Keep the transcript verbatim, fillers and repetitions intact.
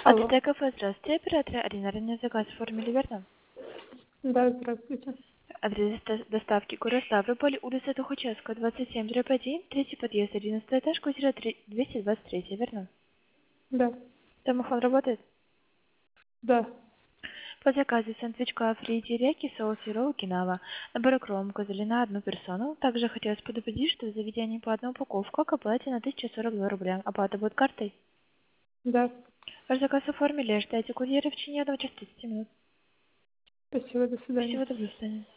От Алло. стека здравствуйте, оператор Арина, ранее заказ оформили, верно? Да, здравствуйте. Адрес до- доставки город Ставрополь, улица Тухачевская, двадцать семь, дробь один, третий подъезд, одиннадцатый этаж, квартира три- двести двадцать три, верно? Да, Домофон работает? да. По заказу сэндвичка фри терияки, соус и ролл кинава. Набор кром козыли на одну персону. Также хотелось предупредить, что в заведении по одной упаковку к оплате на тысячу сорок два рубля. Оплата будет картой. Да. Ваш заказ оформили, ждайте курьера в течение одного часа тридцати минут. Спасибо, до свидания. Спасибо, до свидания.